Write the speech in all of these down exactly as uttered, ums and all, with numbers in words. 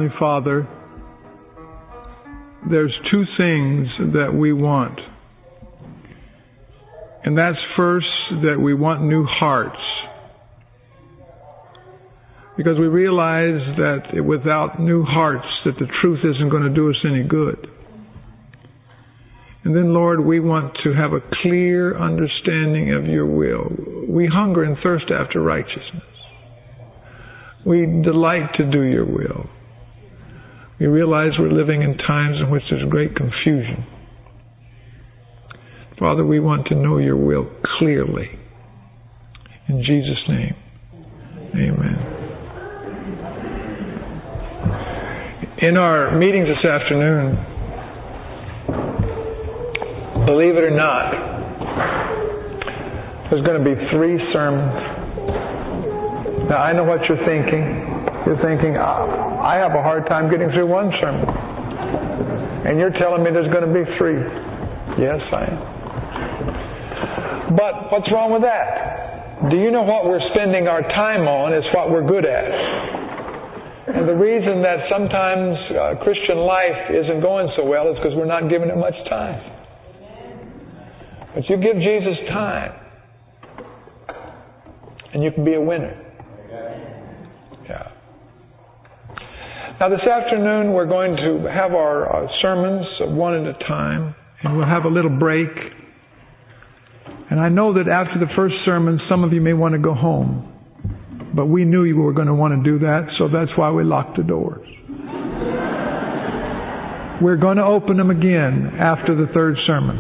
Heavenly Father, there's two things that we want. And that's first, that we want new hearts. Because we realize that without new hearts, that the truth isn't going to do us any good. And then, Lord, we want to have a clear understanding of your will. We hunger and thirst after righteousness. We delight to do your will. We realize we're living in times in which there's great confusion. Father, we want to know your will clearly. In Jesus' name, amen. In our meetings this afternoon, believe it or not, there's going to be three sermons. Now, I know what you're thinking. You're thinking, I have a hard time getting through one sermon. And you're telling me there's going to be three. Yes, I am. But what's wrong with that? Do you know what we're spending our time on is what we're good at? And the reason that sometimes uh, Christian life isn't going so well is because we're not giving it much time. But you give Jesus time, and you can be a winner. Yeah. Now this afternoon we're going to have our uh, sermons one at a time, and we'll have a little break. And I know that after the first sermon, some of you may want to go home. But we knew you were going to want to do that, so that's why we locked the doors. We're going to open them again after the third sermon.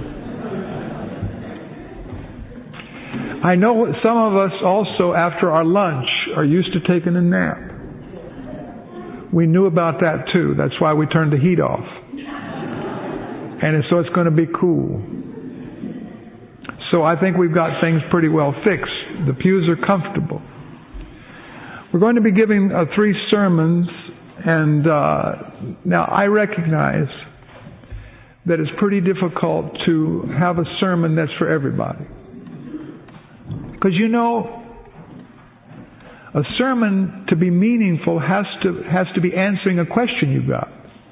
I know some of us also, after our lunch, are used to taking a nap. We knew about that too. That's why we turned the heat off. And so it's going to be cool. So I think we've got things pretty well fixed. The pews are comfortable. We're going to be giving uh, three sermons, and uh, now I recognize that it's pretty difficult to have a sermon that's for everybody. Because you know, a sermon to be meaningful has to has to be answering a question you've got.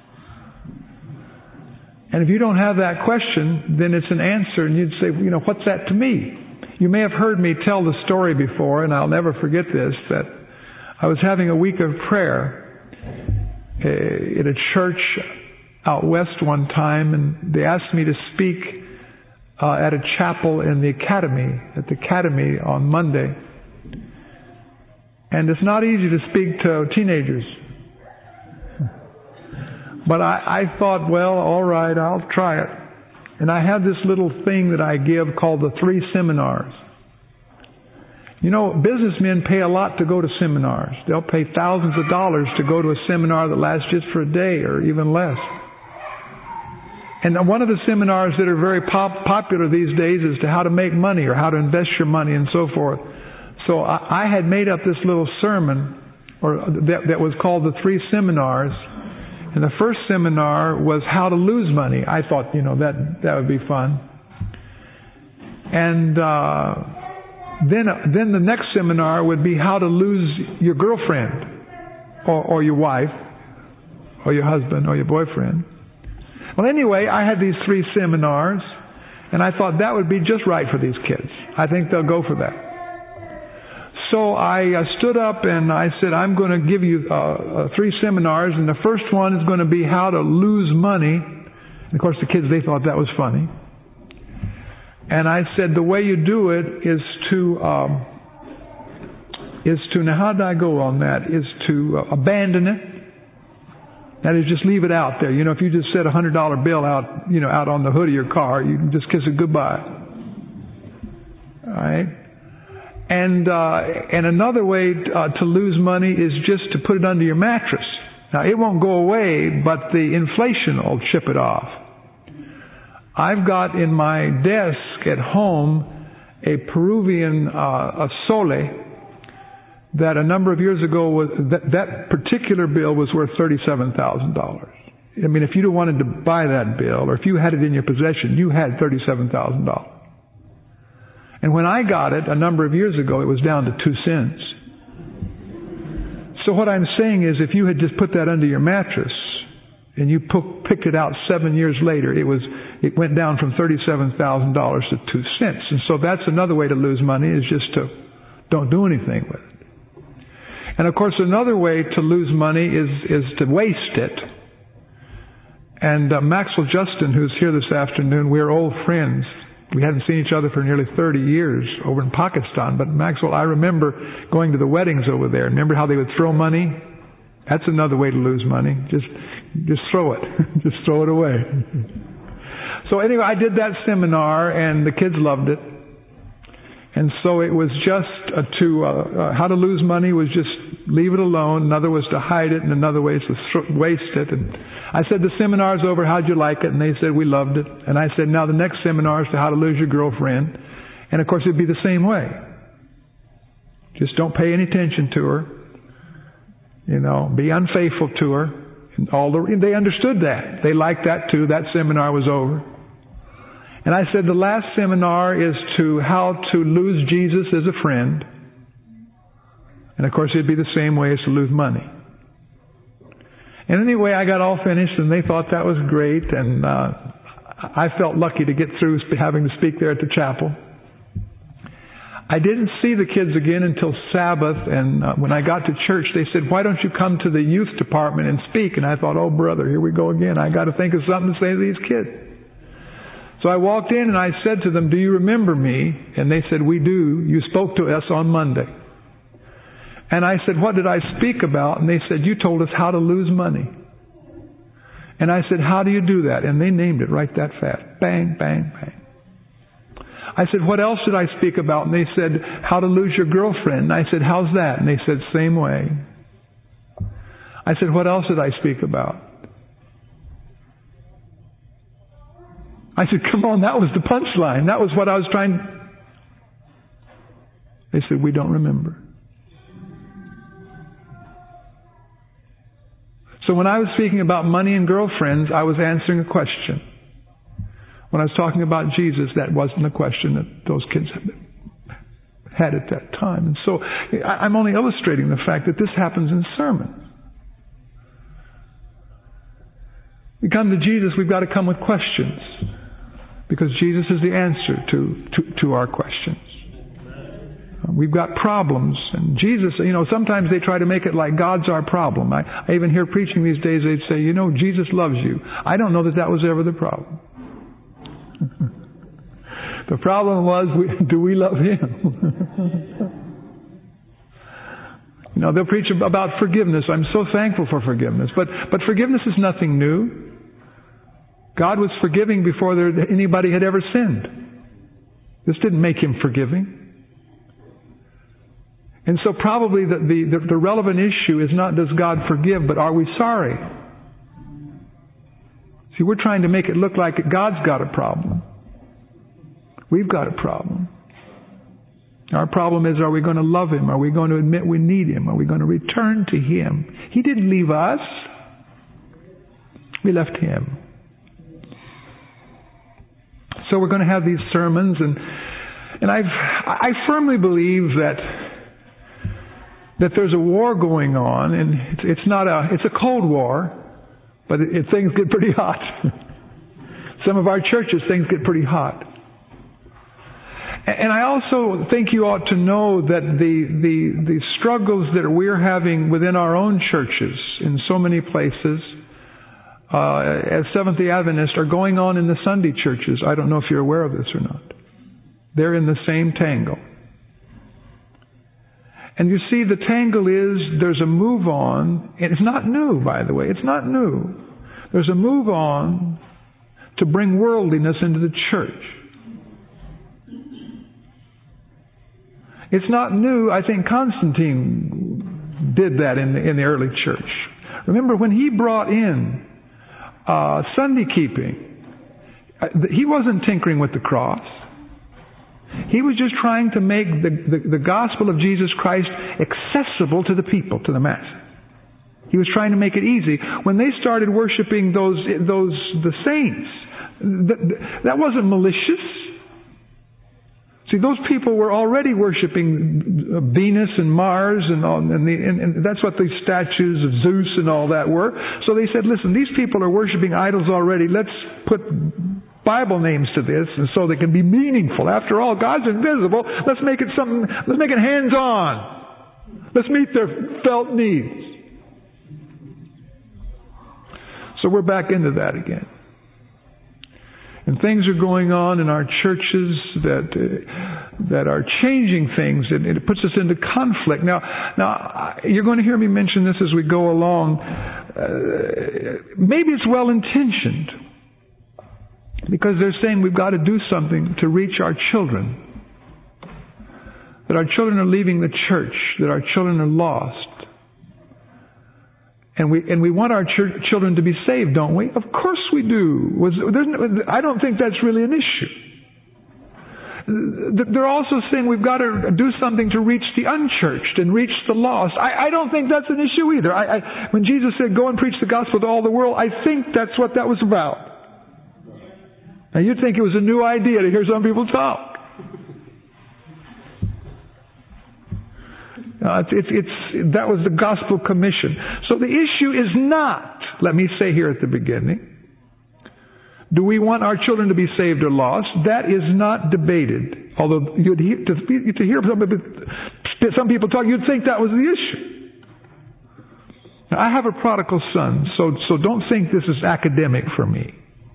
And if you don't have that question, then it's an answer, and you'd say, you know, what's that to me? You may have heard me tell the story before, and I'll never forget this, that I was having a week of prayer uh, at a church out west one time, and they asked me to speak uh, at a chapel in the academy, at the academy on Monday. And it's not easy to speak to teenagers. But I, I thought, well, all right, I'll try it. And I have this little thing that I give called the three seminars. You know, businessmen pay a lot to go to seminars. They'll pay thousands of dollars to go to a seminar that lasts just for a day or even less. And one of the seminars that are very pop- popular these days is to how to make money or how to invest your money and so forth. So I, I had made up this little sermon or that, that was called the three seminars. And the first seminar was how to lose money. I thought, you know, that that would be fun. And uh, then then the next seminar would be how to lose your girlfriend or, or your wife or your husband or your boyfriend. Well, anyway, I had these three seminars, and I thought that would be just right for these kids. I think they'll go for that. So I uh, stood up and I said, I'm going to give you uh, uh, three seminars, and the first one is going to be how to lose money. And of course, the kids, they thought that was funny. And I said, the way you do it is to, um, is to, now how did I go on that? Is to uh, abandon it. That is, just leave it out there. You know, if you just set a hundred dollar bill out, you know, out on the hood of your car, you can just kiss it goodbye. All right? And uh, and another way uh, to lose money is just to put it under your mattress. Now, it won't go away, but the inflation will chip it off. I've got in my desk at home a Peruvian uh, a sole that a number of years ago was that, that particular bill was worth thirty-seven thousand dollars. I mean, if you wanted to buy that bill, or if you had it in your possession, you had thirty-seven thousand dollars. And when I got it a number of years ago, it was down to two cents. So what I'm saying is, if you had just put that under your mattress and you p- picked it out seven years later, it was it went down from thirty-seven thousand dollars to two cents. And so that's another way to lose money, is just to don't do anything with it. And of course, another way to lose money is is to waste it. And uh, Maxwell Justin, who's here this afternoon, we're old friends. We hadn't seen each other for nearly thirty years over in Pakistan. But Maxwell, I remember going to the weddings over there. Remember how they would throw money? That's another way to lose money. Just, just throw it. Just throw it away. So anyway, I did that seminar, and the kids loved it. And so it was just uh, to, uh, uh, how to lose money was just leave it alone. Another was to hide it, and another way is to th- waste it. And I said, the seminar's over, how'd you like it? And they said, we loved it. And I said, now the next seminar is to how to lose your girlfriend. And of course it'd be the same way. Just don't pay any attention to her. You know, be unfaithful to her. And all the, they understood that. They liked that too. That seminar was over. And I said, the last seminar is to how to lose Jesus as a friend. And of course it'd be the same way as to lose money. And anyway, I got all finished, and they thought that was great, and uh, I felt lucky to get through having to speak there at the chapel. I didn't see the kids again until Sabbath, and uh, when I got to church, they said, why don't you come to the youth department and speak? And I thought, oh brother, here we go again. I got to think of something to say to these kids. So I walked in and I said to them, do you remember me? And they said, we do. You spoke to us on Monday. And I said, what did I speak about? And they said, you told us how to lose money. And I said, how do you do that? And they named it right that fast. Bang, bang, bang. I said, what else did I speak about? And they said, how to lose your girlfriend. And I said, how's that? And they said, same way. I said, what else did I speak about? I said, come on, that was the punchline. That was what I was trying. They said, we don't remember. So when I was speaking about money and girlfriends, I was answering a question. When I was talking about Jesus, that wasn't a question that those kids had at that time. And so I'm only illustrating the fact that this happens in sermons. We come to Jesus, we've got to come with questions. Because Jesus is the answer to, to, to our questions. We've got problems. And Jesus, you know, sometimes they try to make it like God's our problem. I, I even hear preaching these days, they'd say, you know, Jesus loves you. I don't know that that was ever the problem. The problem was, we, do we love Him? You know, they'll preach about forgiveness. I'm so thankful for forgiveness. But, but forgiveness is nothing new. God was forgiving before there, anybody had ever sinned. This didn't make Him forgiving. And so probably the, the, the relevant issue is not does God forgive, but are we sorry? See, we're trying to make it look like God's got a problem. We've got a problem. Our problem is, are we going to love Him? Are we going to admit we need Him? Are we going to return to Him? He didn't leave us. We left Him. So we're going to have these sermons, and and I've, I firmly believe that that there's a war going on, and it's, it's not a it's a cold war, but it, it, things get pretty hot. Some of our churches, things get pretty hot. And I also think you ought to know that the the the struggles that we're having within our own churches in so many places, uh, as Seventh-day Adventists, are going on in the Sunday churches. I don't know if you're aware of this or not. They're in the same tangle. And you see, the tangle is there's a move on, and it's not new, by the way. It's not new. There's a move on to bring worldliness into the church. It's not new. I think Constantine did that in the, in the early church. Remember, when he brought in uh, Sunday keeping, he wasn't tinkering with the cross. He was just trying to make the, the, the gospel of Jesus Christ accessible to the people, to the mass. He was trying to make it easy. When they started worshiping those those the saints, that, that wasn't malicious. See, those people were already worshiping Venus and Mars, and, all, and, the, and, and that's what these statues of Zeus and all that were. So they said, listen, these people are worshiping idols already. Let's put Bible names to this, and so they can be meaningful. After all, God's invisible. Let's make it something. Let's make it hands-on. Let's meet their felt needs. So we're back into that again. And things are going on in our churches that uh, that are changing things, and it puts us into conflict. Now, now you're going to hear me mention this as we go along. Uh, maybe it's well intentioned, because they're saying we've got to do something to reach our children. That our children are leaving the church. That our children are lost. And we and we want our ch- children to be saved, don't we? Of course we do. Was, I don't think that's really an issue. They're also saying we've got to do something to reach the unchurched and reach the lost. I, I don't think that's an issue either. I, I, when Jesus said, go and preach the gospel to all the world, I think that's what that was about. Now you'd think it was a new idea to hear some people talk. Uh, it's, it's, it's, that was the gospel commission. So the issue is not, let me say here at the beginning, do we want our children to be saved or lost? That is not debated. Although you'd hear, to, to hear some, some people talk, you'd think that was the issue. Now, I have a prodigal son, so, so don't think this is academic for me.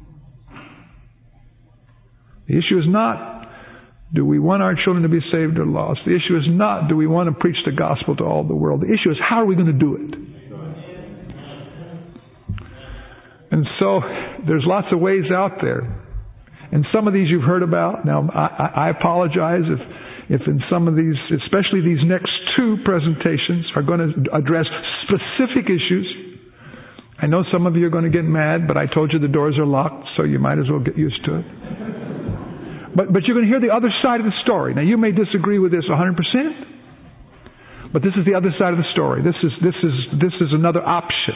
The issue is not, do we want our children to be saved or lost? The issue is not, do we want to preach the gospel to all the world? The issue is, how are we going to do it? And so, there's lots of ways out there. And some of these you've heard about. Now, I, I apologize if, if in some of these, especially these next two presentations, are going to address specific issues. I know some of you are going to get mad, but I told you the doors are locked, so you might as well get used to it. But, but you're going to hear the other side of the story. Now, you may disagree with this one hundred percent, but this is the other side of the story. This is, this is, this is another option.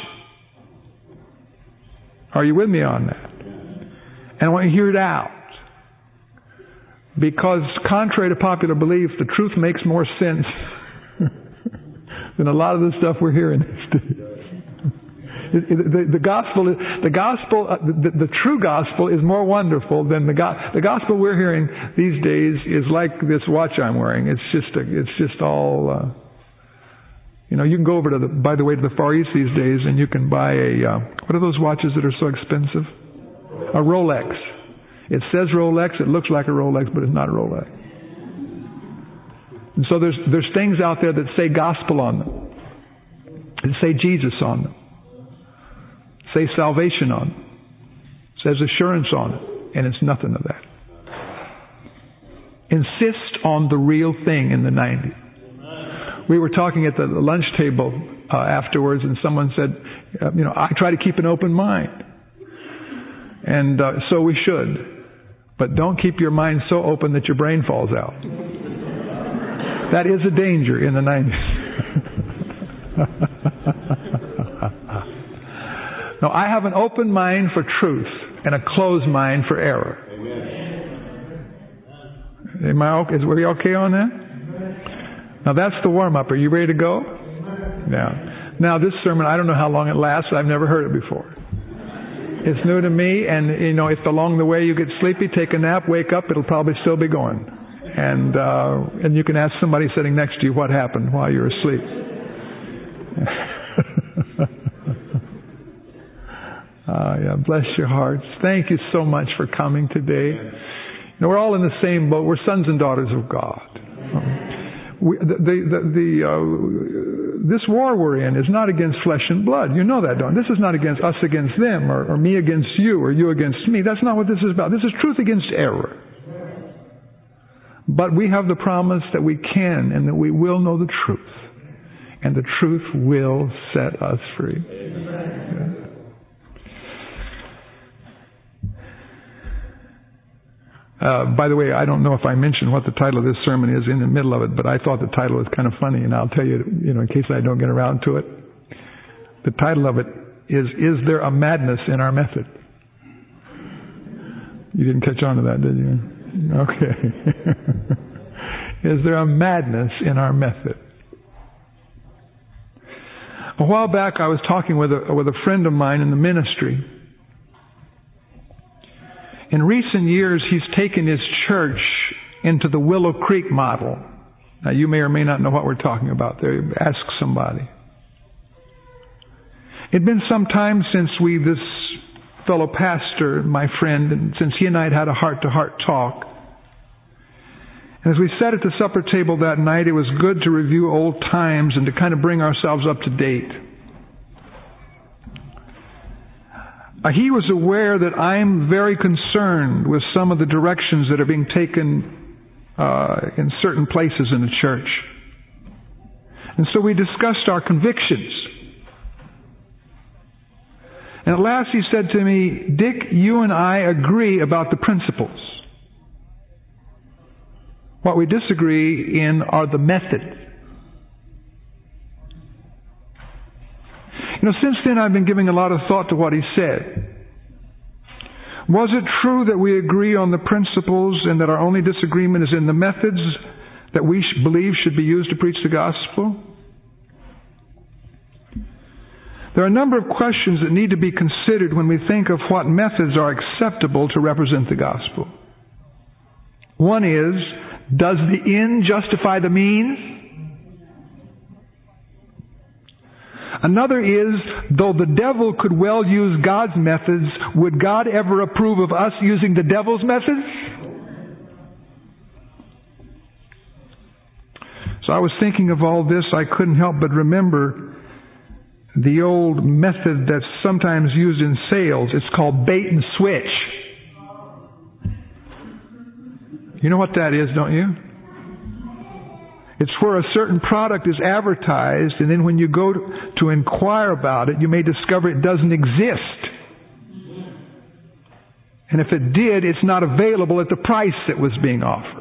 Are you with me on that? And I want you to hear it out. Because contrary to popular belief, the truth makes more sense than a lot of the stuff we're hearing these days. The, the, the gospel, the gospel, uh, the, the true gospel is more wonderful than the go- the gospel we're hearing these days is like this watch I'm wearing. It's just, a, it's just all, uh, you know. You can go over to the, by the way, to the Far East these days, and you can buy a uh, what are those watches that are so expensive? A Rolex. It says Rolex. It looks like a Rolex, but it's not a Rolex. And so there's there's things out there that say gospel on them, that say Jesus on them. Say salvation on it. Says assurance on it. And it's nothing of that. Insist on the real thing in the nineties. We were talking at the lunch table uh, afterwards, and someone said, uh, you know, I try to keep an open mind. And uh, so we should. But don't keep your mind so open that your brain falls out. That is a danger in the nineties. No, I have an open mind for truth and a closed mind for error. Amen. Am I okay? Is we okay on that? Now that's the warm-up. Are you ready to go? Now, now this sermon, I don't know how long it lasts. I've never heard it before. It's new to me, and you know, if along the way you get sleepy, take a nap, wake up, it'll probably still be going. And uh, and you can ask somebody sitting next to you what happened while you were asleep. Uh, yeah, bless your hearts. Thank you so much for coming today. You know, we're all in the same boat. We're sons and daughters of God. Um, we, the the, the uh, this war we're in is not against flesh and blood. You know that, don't you? This is not against us against them, or, or me against you, or you against me. That's not what this is about. This is truth against error. But we have the promise that we can and that we will know the truth. And the truth will set us free. Yeah. Uh, by the way, I don't know if I mentioned what the title of this sermon is in the middle of it, but I thought the title was kind of funny, and I'll tell you, you know, in case I don't get around to it. The title of it is, Is There a Madness in Our Method? You didn't catch on to that, did you? Okay. Is there a madness in our method? A while back I was talking with a, with a friend of mine in the ministry. In recent years he's taken his church into the Willow Creek model. Now you may or may not know what we're talking about there. Ask somebody. It'd been some time since we, this fellow pastor, my friend, and since he and I had had a heart-to-heart talk. And as we sat at the supper table that night, it was good to review old times and to kind of bring ourselves up to date. Uh, he was aware that I'm very concerned with some of the directions that are being taken uh, in certain places in the church. And so we discussed our convictions. And at last he said to me, Dick, you and I agree about the principles. What we disagree in are the methods. You know, since then I've been giving a lot of thought to what he said. Was it true that we agree on the principles and that our only disagreement is in the methods that we believe should be used to preach the gospel? There are a number of questions that need to be considered when we think of what methods are acceptable to represent the gospel. One is, does the end justify the means? Another is, though the devil could well use God's methods, would God ever approve of us using the devil's methods? So I was thinking of all this. I couldn't help but remember the old method that's sometimes used in sales. It's called bait and switch. You know what that is, don't you? It's where a certain product is advertised, and then when you go to, to inquire about it, you may discover it doesn't exist. And if it did, it's not available at the price that was being offered.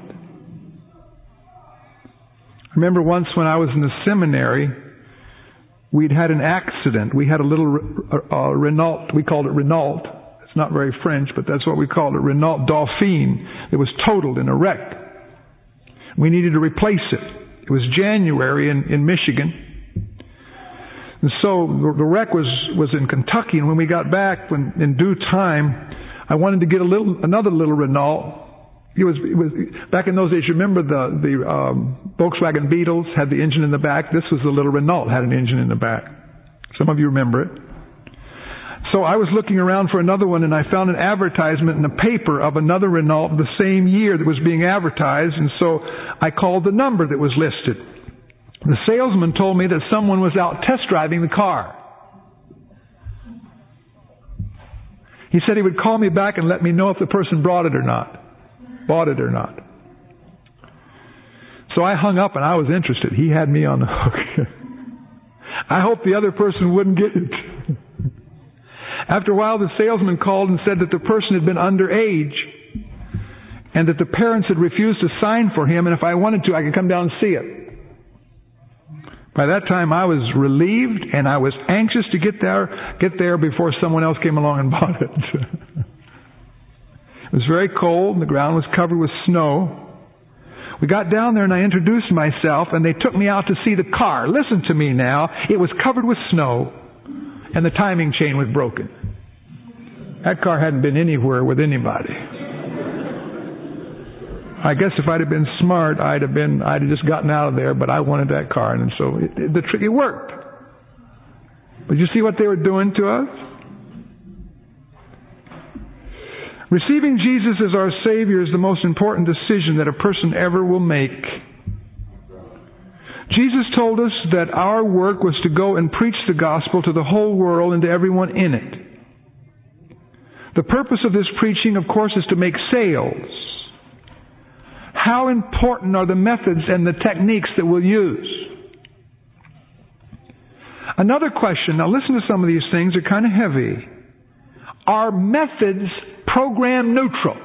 I remember once when I was in the seminary, we'd had an accident. We had a little uh, Renault, we called it Renault. It's not very French, but that's what we called it, Renault Dauphine. It was totaled in a wreck. We needed to replace it. It was January in, in Michigan. And so the, the wreck was, was in Kentucky, and when we got back when, in due time, I wanted to get a little, another little Renault. It was, it was back in those days. You remember the the um, Volkswagen Beetles had the engine in the back. This was the little Renault, had an engine in the back. Some of you remember it. So I was looking around for another one, and I found an advertisement in the paper of another Renault the same year that was being advertised. And so I called the number that was listed. The salesman told me that someone was out test driving the car. He said he would call me back and let me know if the person brought it or not. Bought it or not. So I hung up and I was interested. He had me on the hook. I hope the other person wouldn't get it. After a while, the salesman called and said that the person had been underage and that the parents had refused to sign for him, and if I wanted to, I could come down and see it. By that time, I was relieved and I was anxious to get there, get there before someone else came along and bought it. It was very cold and the ground was covered with snow. We got down there and I introduced myself and they took me out to see the car. Listen to me now. It was covered with snow and the timing chain was broken. That car hadn't been anywhere with anybody. I guess if I'd have been smart, I'd have been, I'd have just gotten out of there, but I wanted that car, and so it, it, the trick, it worked. But you see what they were doing to us? Receiving Jesus as our Savior is the most important decision that a person ever will make. Jesus told us that our work was to go and preach the gospel to the whole world and to everyone in it. The purpose of this preaching, of course, is to make sales. How important are the methods and the techniques that we'll use? Another question, now listen to some of these things, they're kind of heavy. Are methods program neutral?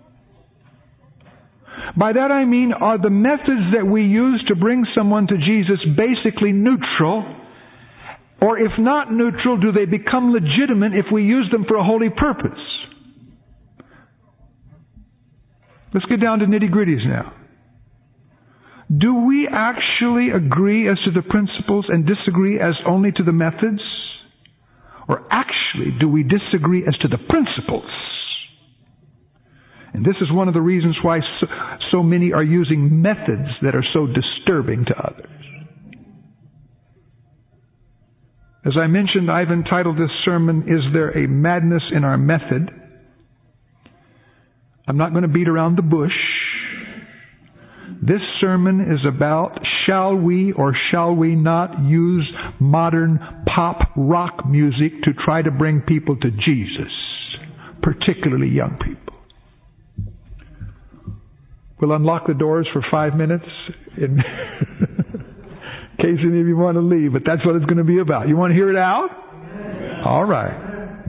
By that I mean, are the methods that we use to bring someone to Jesus basically neutral? Or if not neutral, do they become legitimate if we use them for a holy purpose? Let's get down to nitty-gritties now. Do we actually agree as to the principles and disagree as only to the methods? Or actually, do we disagree as to the principles? And this is one of the reasons why so, so many are using methods that are so disturbing to others. As I mentioned, I've entitled this sermon, Is There a Madness in Our Method? I'm not going to beat around the bush. This sermon is about, shall we or shall we not use modern pop rock music to try to bring people to Jesus, particularly young people? We'll unlock the doors for five minutes in case any of you want to leave, but that's what it's going to be about. You want to hear it out? All right.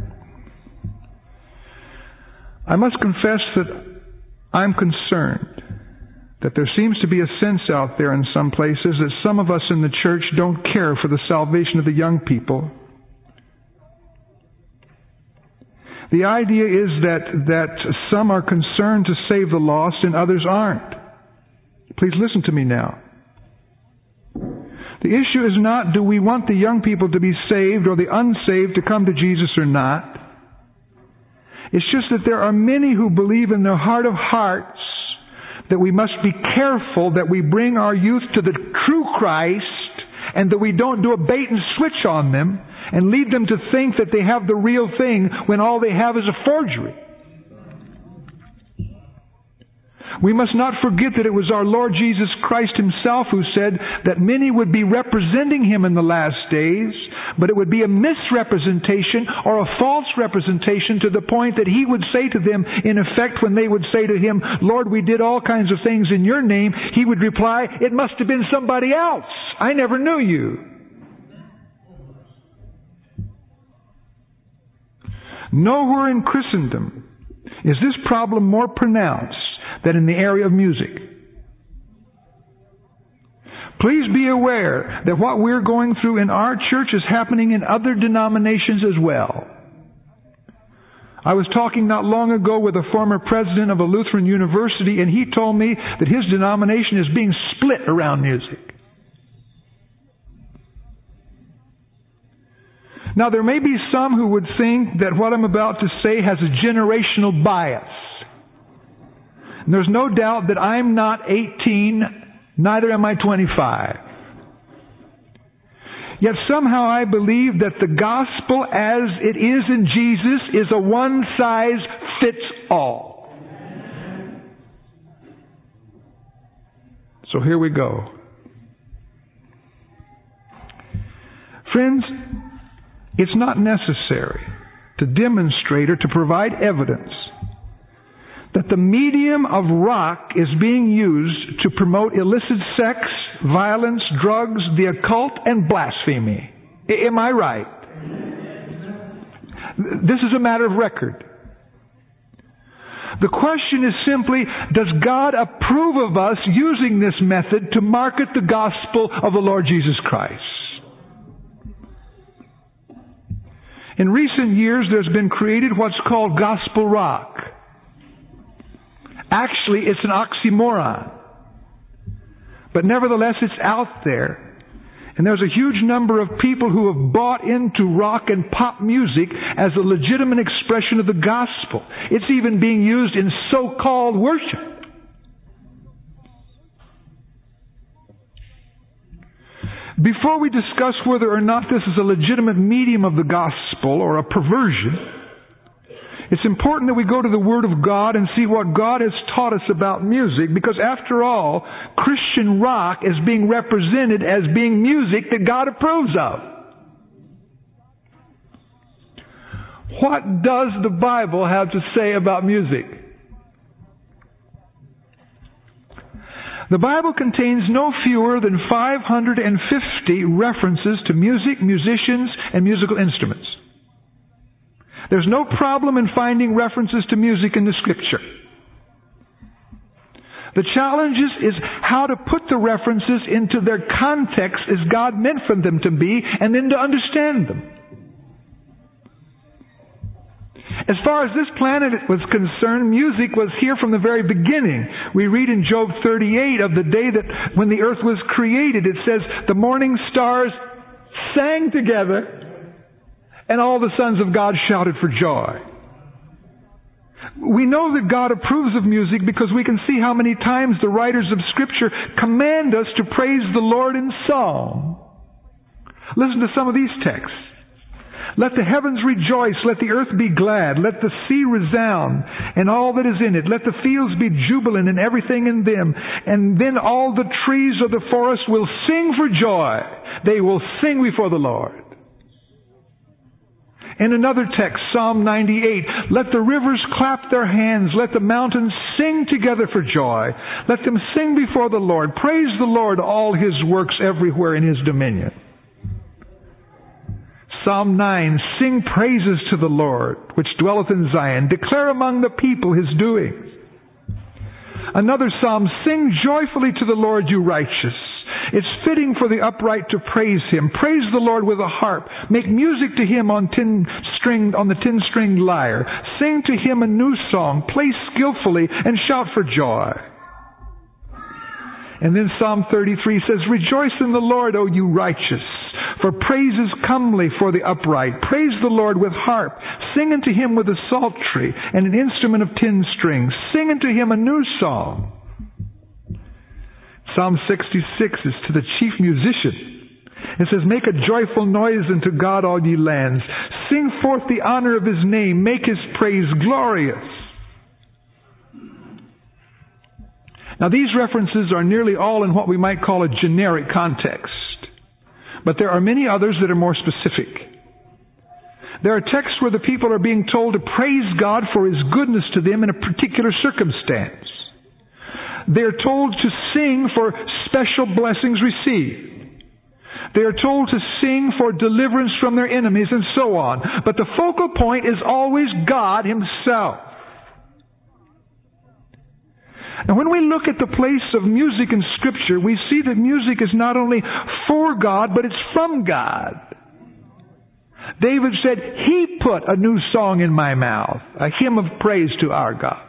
I must confess that I'm concerned that there seems to be a sense out there in some places that some of us in the church don't care for the salvation of the young people. The idea is that, that some are concerned to save the lost and others aren't. Please listen to me now. The issue is not, do we want the young people to be saved or the unsaved to come to Jesus or not? It's just that there are many who believe in their heart of hearts that we must be careful that we bring our youth to the true Christ and that we don't do a bait and switch on them and lead them to think that they have the real thing when all they have is a forgery. We must not forget that it was our Lord Jesus Christ Himself who said that many would be representing Him in the last days, but it would be a misrepresentation or a false representation to the point that He would say to them, in effect, when they would say to Him, Lord, we did all kinds of things in Your name, He would reply, it must have been somebody else. I never knew you. Nowhere in Christendom is this problem more pronounced than in the area of music. Please be aware that what we're going through in our church is happening in other denominations as well. I was talking not long ago with a former president of a Lutheran university, and he told me that his denomination is being split around music. Now, there may be some who would think that what I'm about to say has a generational bias. And there's no doubt that I'm not eighteen, neither am I twenty-five. Yet somehow I believe that the gospel as it is in Jesus is a one-size-fits-all. So here we go. Friends, it's not necessary to demonstrate or to provide evidence that the medium of rock is being used to promote illicit sex, violence, drugs, the occult, and blasphemy. I- am I right? This is a matter of record. The question is simply, does God approve of us using this method to market the gospel of the Lord Jesus Christ? In recent years, there's been created what's called gospel rock. Actually, it's an oxymoron. But nevertheless, it's out there. And there's a huge number of people who have bought into rock and pop music as a legitimate expression of the gospel. It's even being used in so-called worship. Before we discuss whether or not this is a legitimate medium of the gospel or a perversion, it's important that we go to the Word of God and see what God has taught us about music, because after all, Christian rock is being represented as being music that God approves of. What does the Bible have to say about music? The Bible contains no fewer than five hundred fifty references to music, musicians, and musical instruments. There's no problem in finding references to music in the Scripture. The challenge is, is how to put the references into their context as God meant for them to be, and then to understand them. As far as this planet was concerned, music was here from the very beginning. We read in Job thirty-eight of the day that when the earth was created, it says, the morning stars sang together and all the sons of God shouted for joy. We know that God approves of music because we can see how many times the writers of Scripture command us to praise the Lord in song. Listen to some of these texts. Let the heavens rejoice, let the earth be glad, let the sea resound, and all that is in it. Let the fields be jubilant and everything in them. And then all the trees of the forest will sing for joy. They will sing before the Lord. In another text, Psalm ninety-eight, let the rivers clap their hands, let the mountains sing together for joy. Let them sing before the Lord. Praise the Lord, all His works everywhere in His dominion. Psalm nine, sing praises to the Lord, which dwelleth in Zion. Declare among the people His doings. Another psalm, sing joyfully to the Lord, you righteous. It's fitting for the upright to praise Him. Praise the Lord with a harp. Make music to Him on ten string, on the ten-stringed lyre. Sing to Him a new song. Play skillfully and shout for joy. And then Psalm thirty-three says, rejoice in the Lord, O you righteous, for praise is comely for the upright. Praise the Lord with harp. Sing unto Him with a psaltery and an instrument of ten strings. Sing unto Him a new song. Psalm sixty-six is to the chief musician. It says, make a joyful noise unto God, all ye lands. Sing forth the honor of His name. Make His praise glorious. Now, these references are nearly all in what we might call a generic context. But there are many others that are more specific. There are texts where the people are being told to praise God for His goodness to them in a particular circumstance. They are told to sing for special blessings received. They are told to sing for deliverance from their enemies and so on. But the focal point is always God Himself. Now, when we look at the place of music in Scripture, we see that music is not only for God, but it's from God. David said, He put a new song in my mouth, a hymn of praise to our God.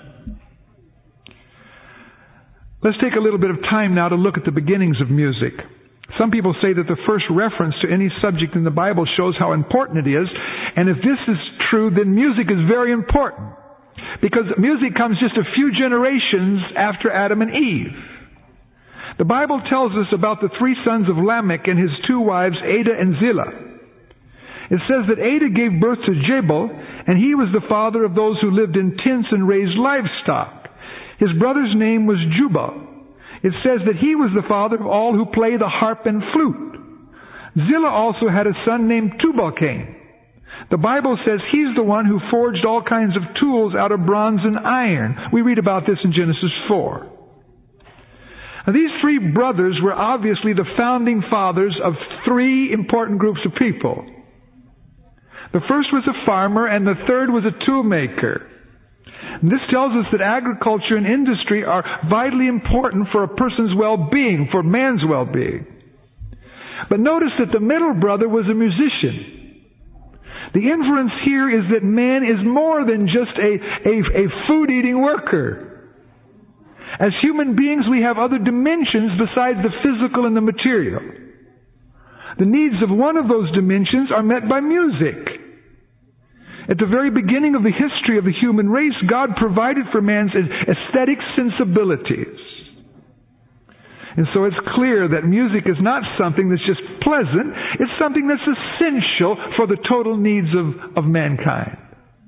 Let's take a little bit of time now to look at the beginnings of music. Some people say that the first reference to any subject in the Bible shows how important it is. And if this is true, then music is very important. Because music comes just a few generations after Adam and Eve. The Bible tells us about the three sons of Lamech and his two wives, Adah and Zillah. It says that Adah gave birth to Jabal, and he was the father of those who lived in tents and raised livestock. His brother's name was Jubal. It says that he was the father of all who play the harp and flute. Zillah also had a son named Tubal-Cain. The Bible says he's the one who forged all kinds of tools out of bronze and iron. We read about this in Genesis four. Now, these three brothers were obviously the founding fathers of three important groups of people. The first was a farmer, and the third was a toolmaker. And this tells us that agriculture and industry are vitally important for a person's well-being, for man's well-being. But notice that the middle brother was a musician. The inference here is that man is more than just a, a, a food-eating worker. As human beings, we have other dimensions besides the physical and the material. The needs of one of those dimensions are met by music. At the very beginning of the history of the human race, God provided for man's aesthetic sensibilities. And so it's clear that music is not something that's just pleasant. It's something that's essential for the total needs of, of mankind.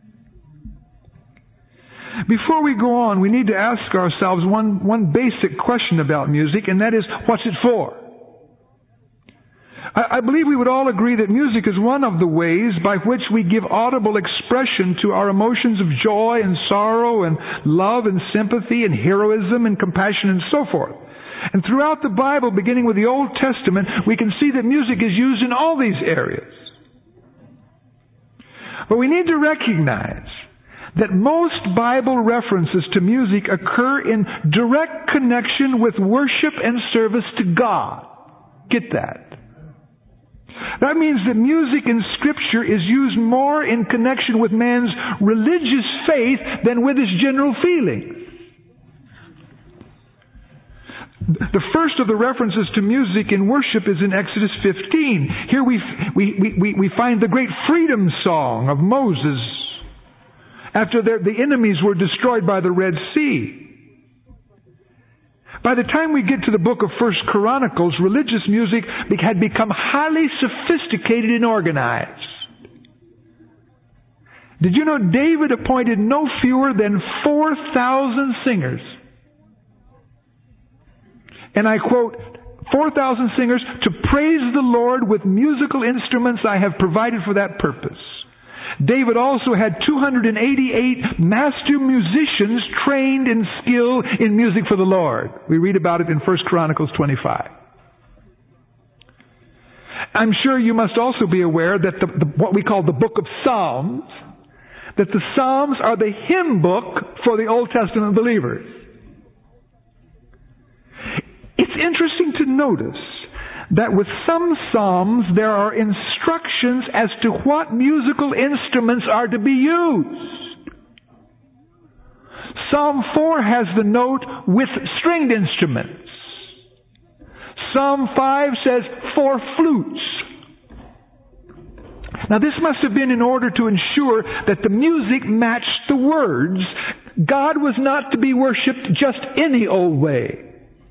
Before we go on, we need to ask ourselves one, one basic question about music, and that is, what's it for? I, I believe we would all agree that music is one of the ways by which we give audible expression to our emotions of joy and sorrow and love and sympathy and heroism and compassion and so forth. And throughout the Bible, beginning with the Old Testament, we can see that music is used in all these areas. But we need to recognize that most Bible references to music occur in direct connection with worship and service to God. Get that. That means that music in Scripture is used more in connection with man's religious faith than with his general feelings. The first of the references to music in worship is in Exodus fifteen. Here we, we, we, we find the great freedom song of Moses after the enemies were destroyed by the Red Sea. By the time we get to the book of First Chronicles, religious music had become highly sophisticated and organized. Did you know David appointed no fewer than four thousand singers? And I quote, four thousand singers to praise the Lord with musical instruments I have provided for that purpose. David also had two hundred eighty-eight master musicians trained in skill in music for the Lord. We read about it in First Chronicles twenty-five. I'm sure you must also be aware that the, the, what we call the book of Psalms, that the Psalms are the hymn book for the Old Testament believers. It's interesting to notice that with some psalms there are instructions as to what musical instruments are to be used. Psalm four has the note with stringed instruments. Psalm five says for flutes. Now this must have been in order to ensure that the music matched the words. God was not to be worshipped just any old way.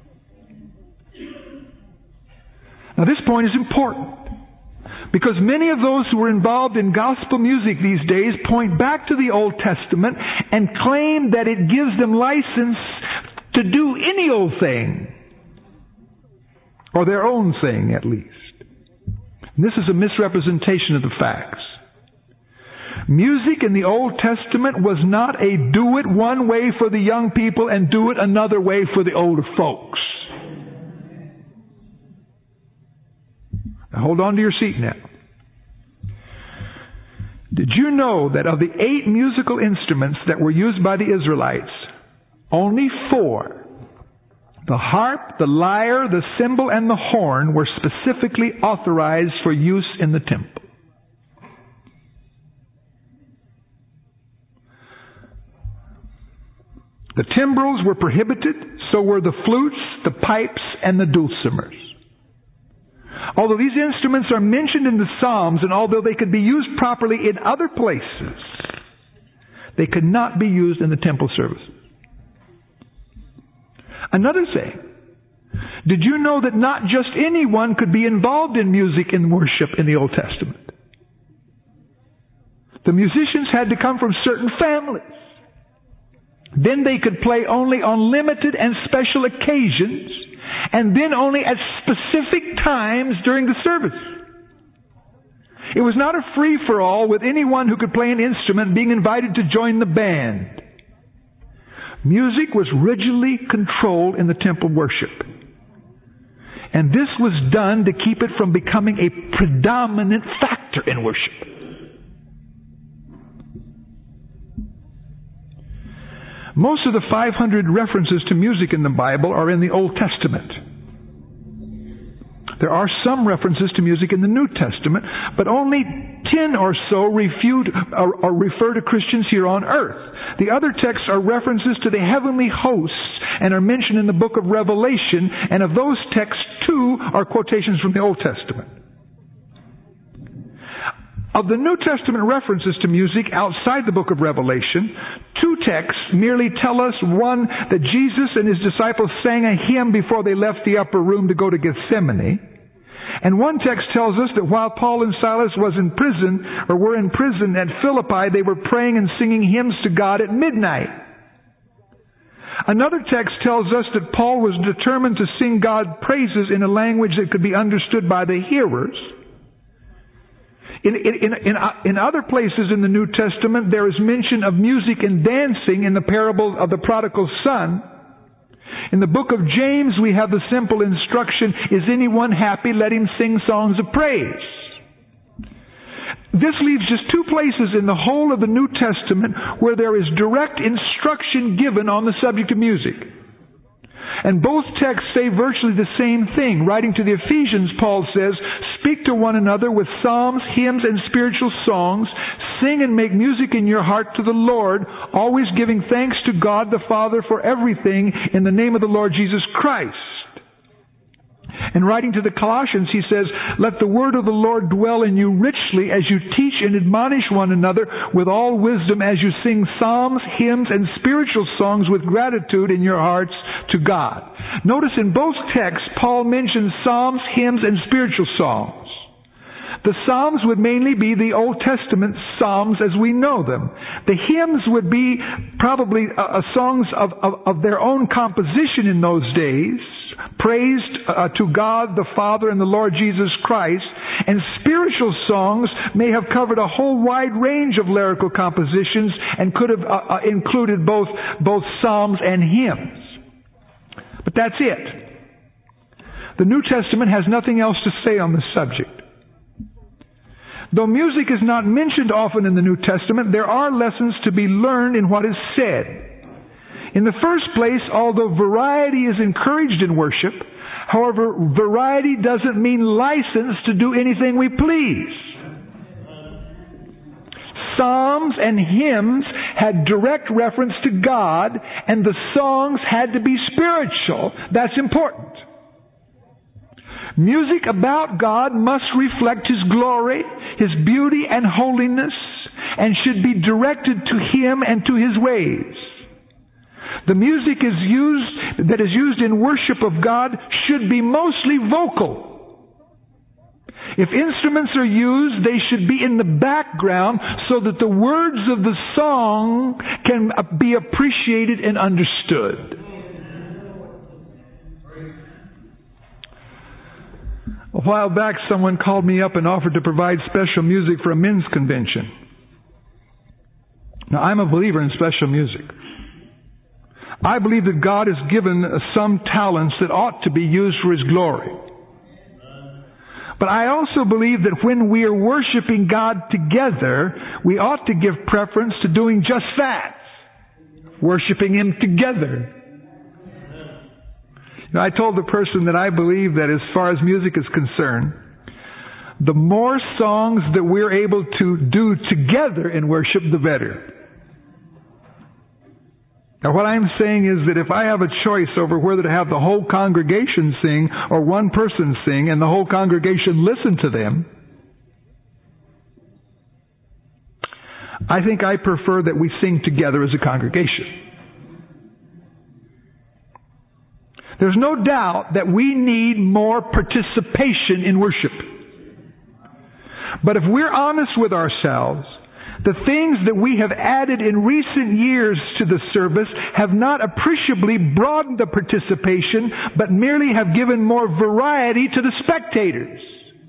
Now this point is important because many of those who are involved in gospel music these days point back to the Old Testament and claim that it gives them license to do any old thing, or their own thing at least. And this is a misrepresentation of the facts. Music in the Old Testament was not a do it one way for the young people and do it another way for the older folks. Now hold on to your seat now. Did you know that of the eight musical instruments that were used by the Israelites, only four, the harp, the lyre, the cymbal, and the horn, were specifically authorized for use in the temple? The timbrels were prohibited, so were the flutes, the pipes, and the dulcimers. Although these instruments are mentioned in the Psalms, and although they could be used properly in other places, they could not be used in the temple services. Another thing, did you know that not just anyone could be involved in music in worship in the Old Testament? The musicians had to come from certain families. Then they could play only on limited and special occasions, and then only at specific times during the service. It was not a free-for-all with anyone who could play an instrument being invited to join the band. Music was rigidly controlled in the temple worship. And this was done to keep it from becoming a predominant factor in worship. Most of the five hundred references to music in the Bible are in the Old Testament. There are some references to music in the New Testament, but only ten or so refute or, or refer to Christians here on earth. The other texts are references to the heavenly hosts and are mentioned in the book of Revelation, and of those texts, two are quotations from the Old Testament. Of the New Testament references to music outside the book of Revelation, two texts merely tell us, one, that Jesus and His disciples sang a hymn before they left the upper room to go to Gethsemane. And one text tells us that while Paul and Silas was in prison, or were in prison at Philippi, they were praying and singing hymns to God at midnight. Another text tells us that Paul was determined to sing God praises in a language that could be understood by the hearers. In, in, in, in other places in the New Testament, there is mention of music and dancing in the parable of the prodigal son. In the book of James, we have the simple instruction, is anyone happy? Let him sing songs of praise. This leaves just two places in the whole of the New Testament where there is direct instruction given on the subject of music. And both texts say virtually the same thing. Writing to the Ephesians, Paul says, "Speak to one another with psalms, hymns, and spiritual songs. Sing and make music in your heart to the Lord, always giving thanks to God the Father for everything in the name of the Lord Jesus Christ." And writing to the Colossians, he says, "Let the word of the Lord dwell in you richly as you teach and admonish one another with all wisdom as you sing psalms, hymns, and spiritual songs with gratitude in your hearts to God." Notice in both texts, Paul mentions psalms, hymns, and spiritual songs. The psalms would mainly be the Old Testament psalms as we know them. The hymns would be probably uh, uh, songs of, of, of their own composition in those days, praised uh, to God the Father and the Lord Jesus Christ. And spiritual songs may have covered a whole wide range of lyrical compositions and could have uh, uh, included both, both psalms and hymns. But that's it. The New Testament has nothing else to say on the subject. Though music is not mentioned often in the New Testament, there are lessons to be learned in what is said. In the first place, although variety is encouraged in worship, however, variety doesn't mean license to do anything we please. Psalms and hymns had direct reference to God, and the songs had to be spiritual. That's important. Music about God must reflect His glory, His beauty and holiness, and should be directed to Him and to His ways. The music is used, that is used in worship of God should be mostly vocal. If instruments are used, they should be in the background so that the words of the song can be appreciated and understood. A while back, someone called me up and offered to provide special music for a men's convention. Now, I'm a believer in special music. I believe that God has given some talents that ought to be used for His glory. But I also believe that when we are worshiping God together, we ought to give preference to doing just that. Worshiping Him together. Now, I told the person that I believe that as far as music is concerned, the more songs that we're able to do together in worship, the better. Now, what I'm saying is that if I have a choice over whether to have the whole congregation sing or one person sing and the whole congregation listen to them, I think I prefer that we sing together as a congregation. There's no doubt that we need more participation in worship. But if we're honest with ourselves, the things that we have added in recent years to the service have not appreciably broadened the participation, but merely have given more variety to the spectators.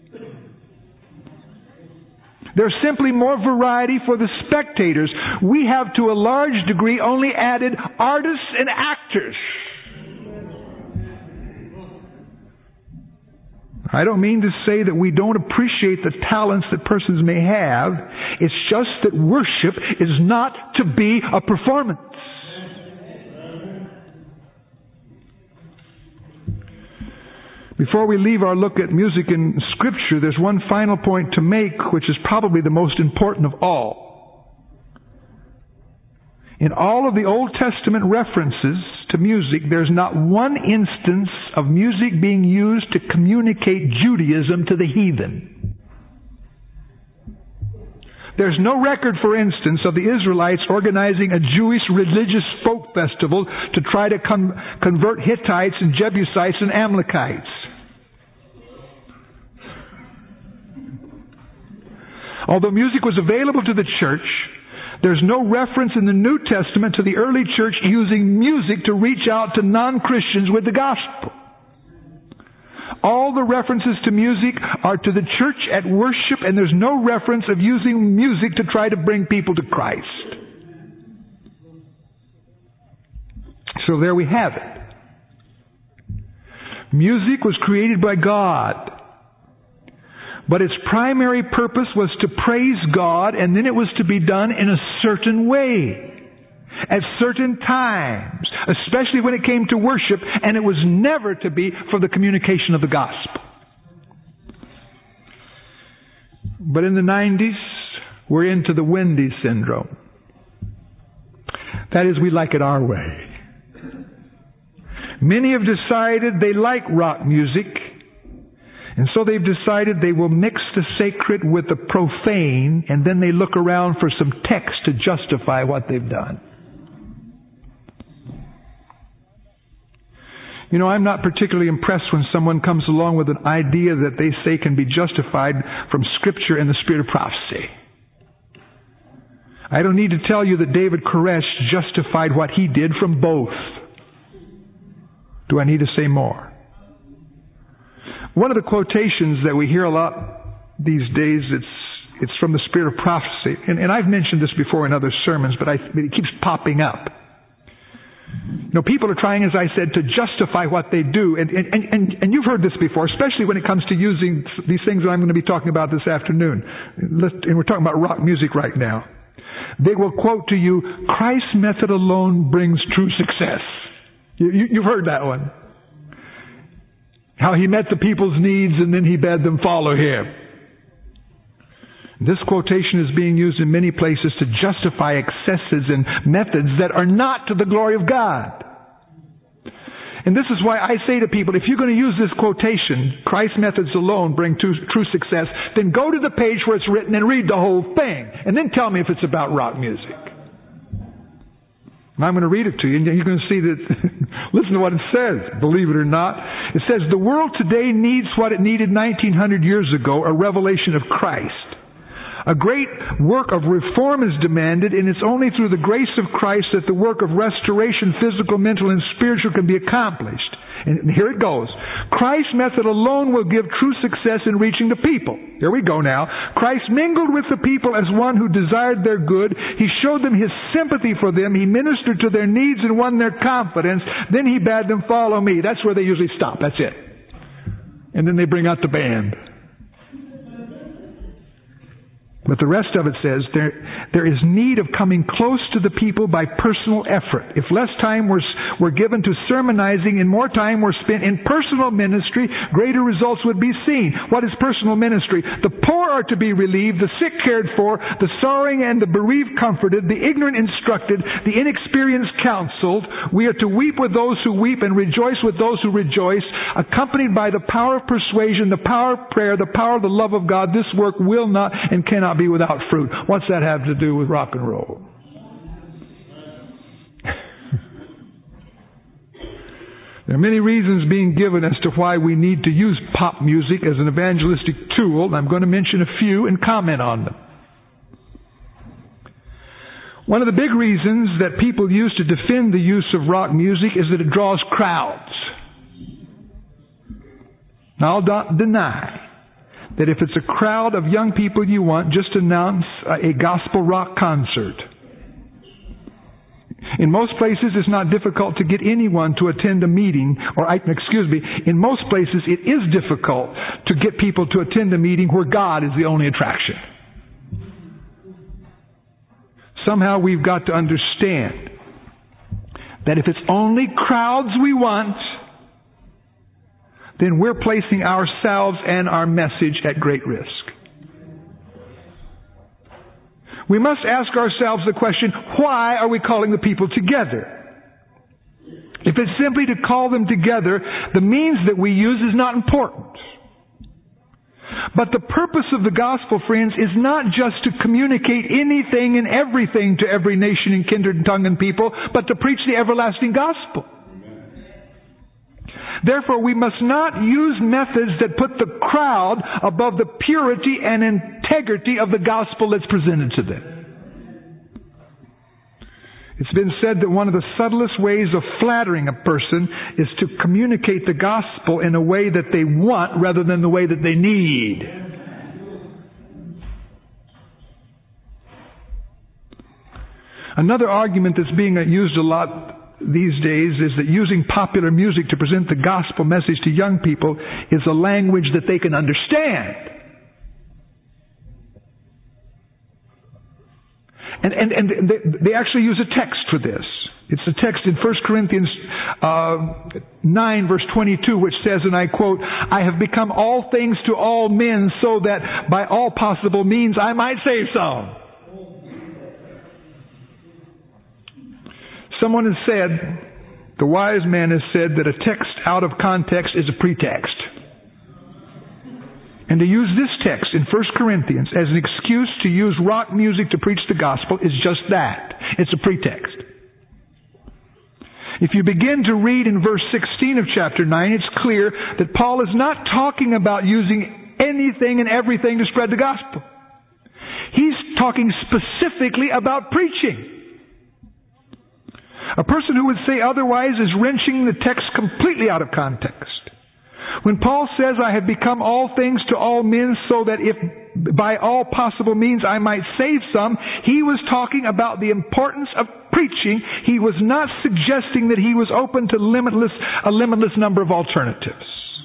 There's simply more variety for the spectators. We have to a large degree only added artists and actors. I don't mean to say that we don't appreciate the talents that persons may have. It's just that worship is not to be a performance. Before we leave our look at music in Scripture, there's one final point to make, which is probably the most important of all. In all of the Old Testament references to music, there's not one instance of music being used to communicate Judaism to the heathen. There's no record, for instance, of the Israelites organizing a Jewish religious folk festival to try to con- convert Hittites and Jebusites and Amalekites. Although music was available to the church, there's no reference in the New Testament to the early church using music to reach out to non-Christians with the gospel. All the references to music are to the church at worship, and there's no reference of using music to try to bring people to Christ. So there we have it. Music was created by God. But its primary purpose was to praise God, and then it was to be done in a certain way. at certain times, especially when it came to worship, and it was never to be for the communication of the gospel. But in the nineties, we're into the Wendy syndrome. That is, we like it our way. Many have decided they like rock music, and so they've decided they will mix the sacred with the profane, and then they look around for some text to justify what they've done. You know, I'm not particularly impressed when someone comes along with an idea that they say can be justified from Scripture and the spirit of prophecy. I don't need to tell you that David Koresh justified what he did from both. Do I need to say more? One of the quotations that we hear a lot these days, it's it's from the spirit of prophecy. And, and I've mentioned this before in other sermons, but I, it keeps popping up. You know, people are trying, as I said, to justify what they do. And, and, and, and you've heard this before, especially when it comes to using these things that I'm going to be talking about this afternoon. And we're talking about rock music right now. They will quote to you, Christ's method alone brings true success. You, you, you've heard that one. How he met the people's needs and then he bade them follow him. This quotation is being used in many places to justify excesses and methods that are not to the glory of God. And this is why I say to people, if you're going to use this quotation, Christ's methods alone bring true, true success, then go to the page where it's written and read the whole thing. And then tell me if it's about rock music. And I'm going to read it to you, and you're going to see that, listen to what it says, believe it or not. It says, the world today needs what it needed nineteen hundred years ago, a revelation of Christ. A great work of reform is demanded, and it's only through the grace of Christ that the work of restoration, physical, mental, and spiritual can be accomplished. And here it goes. Christ's method alone will give true success in reaching the people. Here we go now. Christ mingled with the people as one who desired their good. He showed them his sympathy for them. He ministered to their needs and won their confidence. Then he bade them follow me. That's where they usually stop. That's it. And then they bring out the band. But the rest of it says there, there is need of coming close to the people by personal effort. If less time were, were given to sermonizing and more time were spent in personal ministry, greater results would be seen. What is personal ministry? The poor are to be relieved, the sick cared for, the sorrowing and the bereaved comforted, the ignorant instructed, the inexperienced counseled. We are to weep with those who weep and rejoice with those who rejoice, accompanied by the power of persuasion, the power of prayer, the power of the love of God. This work will not and cannot be without fruit. What's that have to do with rock and roll? There are many reasons being given as to why we need to use pop music as an evangelistic tool. I'm going to mention a few and comment on them. One of the big reasons that people use to defend the use of rock music is that it draws crowds. Now, I'll not deny that if it's a crowd of young people you want, just announce a gospel rock concert. In most places, it's not difficult to get anyone to attend a meeting, or, excuse me, in most places it is difficult to get people to attend a meeting where God is the only attraction. Somehow we've got to understand that if it's only crowds we want, then we're placing ourselves and our message at great risk. We must ask ourselves the question, why are we calling the people together? If it's simply to call them together, the means that we use is not important. But the purpose of the gospel, friends, is not just to communicate anything and everything to every nation and kindred and tongue and people, but to preach the everlasting gospel. Therefore, we must not use methods that put the crowd above the purity and integrity of the gospel that's presented to them. It's been said that one of the subtlest ways of flattering a person is to communicate the gospel in a way that they want rather than the way that they need. Another argument that's being used a lot these days is that using popular music to present the gospel message to young people is a language that they can understand. And, and, and they, they actually use a text for this. It's a text in First Corinthians uh, nine, verse twenty-two, which says, and I quote, I have become all things to all men so that by all possible means I might save some. Someone has said, the wise man has said that a text out of context is a pretext. And to use this text in First Corinthians as an excuse to use rock music to preach the gospel is just that. It's a pretext. If you begin to read in verse sixteen of chapter nine, it's clear that Paul is not talking about using anything and everything to spread the gospel. He's talking specifically about preaching. A person who would say otherwise is wrenching the text completely out of context. When Paul says, I have become all things to all men so that if by all possible means I might save some, he was talking about the importance of preaching. He was not suggesting that he was open to limitless, a limitless number of alternatives.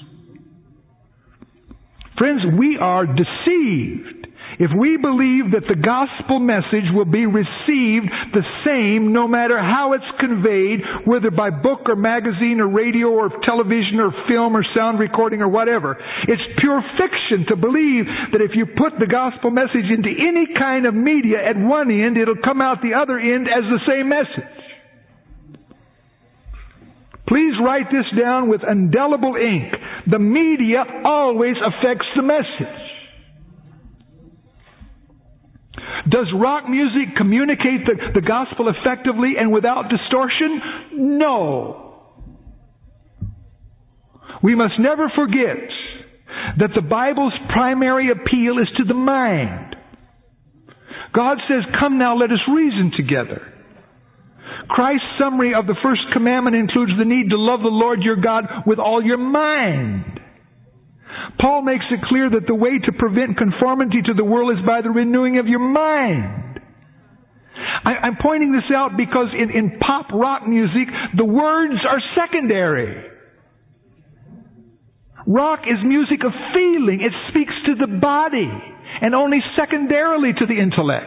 Friends, we are deceived if we believe that the gospel message will be received the same no matter how it's conveyed, whether by book or magazine or radio or television or film or sound recording or whatever. It's pure fiction to believe that if you put the gospel message into any kind of media at one end, it'll come out the other end as the same message. Please write this down with indelible ink. The media always affects the message. Does rock music communicate the, the gospel effectively and without distortion? No. We must never forget that the Bible's primary appeal is to the mind. God says, come now, let us reason together. Christ's summary of the first commandment includes the need to love the Lord your God with all your mind. Paul makes it clear that the way to prevent conformity to the world is by the renewing of your mind. I, I'm pointing this out because in, in pop rock music, the words are secondary. Rock is music of feeling. It speaks to the body and only secondarily to the intellect.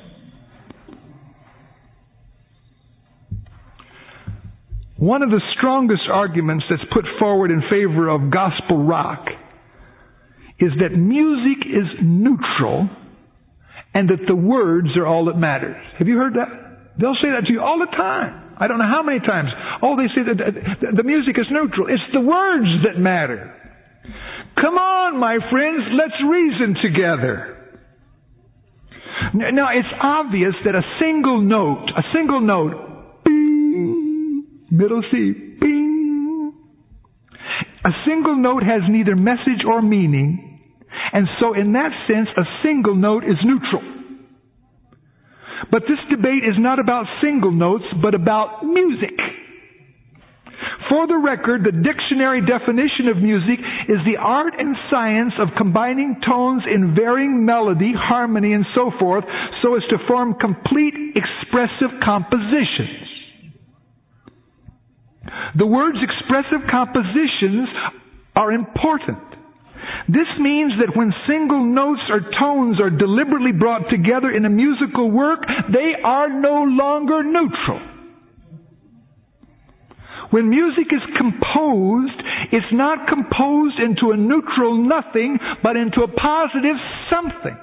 One of the strongest arguments that's put forward in favor of gospel rock is that music is neutral and that the words are all that matters. Have you heard that? They'll say that to you all the time. I don't know how many times. Oh, they say that the music is neutral. It's the words that matter. Come on, my friends, let's reason together. Now, it's obvious that a single note, a single note, bing, middle C, bing. A single note has neither message or meaning, and so in that sense, a single note is neutral. But this debate is not about single notes, but about music. For the record, the dictionary definition of music is the art and science of combining tones in varying melody, harmony, and so forth, so as to form complete expressive compositions. The words expressive compositions are important. This means that when single notes or tones are deliberately brought together in a musical work, they are no longer neutral. When music is composed, it's not composed into a neutral nothing, but into a positive something.